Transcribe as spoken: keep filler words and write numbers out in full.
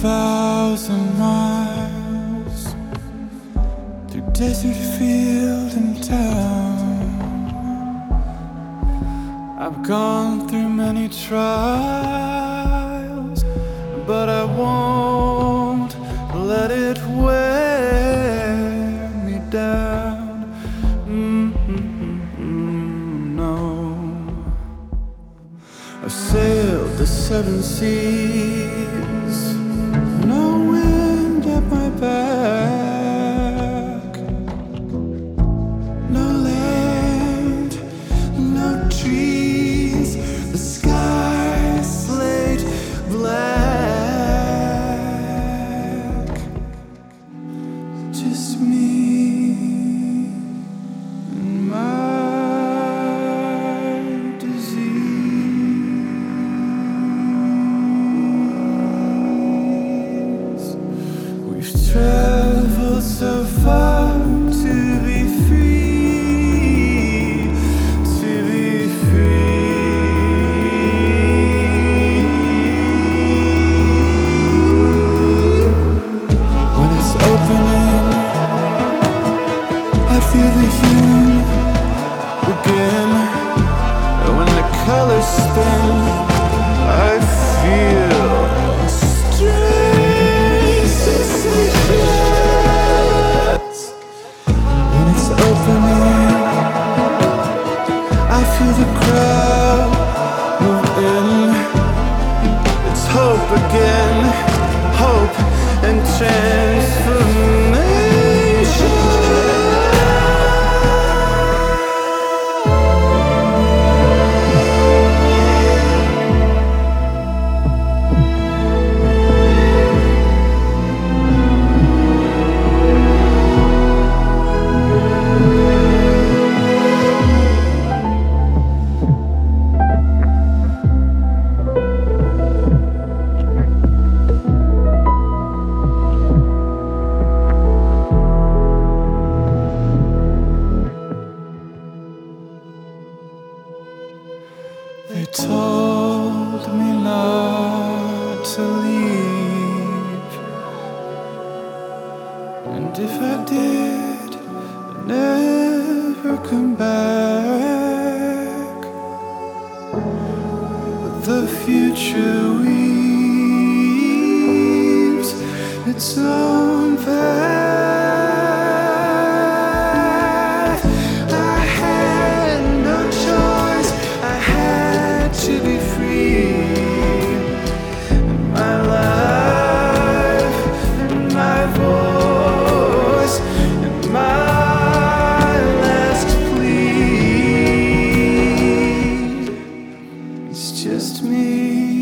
thousand miles through desert, field, and town. I've gone through many trials, but I won't let it wear me down. Mm-mm-mm, no. I've sailed the seven seas, no wind at my back, no land, no trees, the sky slate black, just me and my disease. We've traveled so far to be free, to be free. When it's opening, I feel the hue begin. And when the colors spin, I feel strange sensations. When it's opening, I feel the crowd move in. It's hope again, hope and transformation. They told me not to leave, and if I did, I'd never come back. But the future weaves its own path. I had no choice, I had to be free. And my life, and my voice, and my last plea. It's just me